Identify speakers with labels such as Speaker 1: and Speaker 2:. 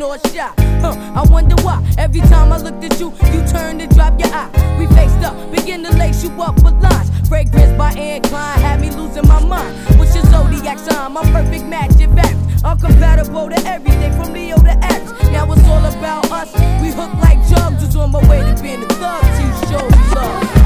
Speaker 1: nor a shot. I wonder why every time I looked at you, you turned and dropped your eye. We faced up, begin to lace you up with lines. Fragrance by Anne Klein had me losing my mind. What's your zodiac sign? My perfect match, in fact. Uncompatible to everything from Leo to X. Now it's all about us. We hooked like drugs. Was on my way to being a thug. T-show love.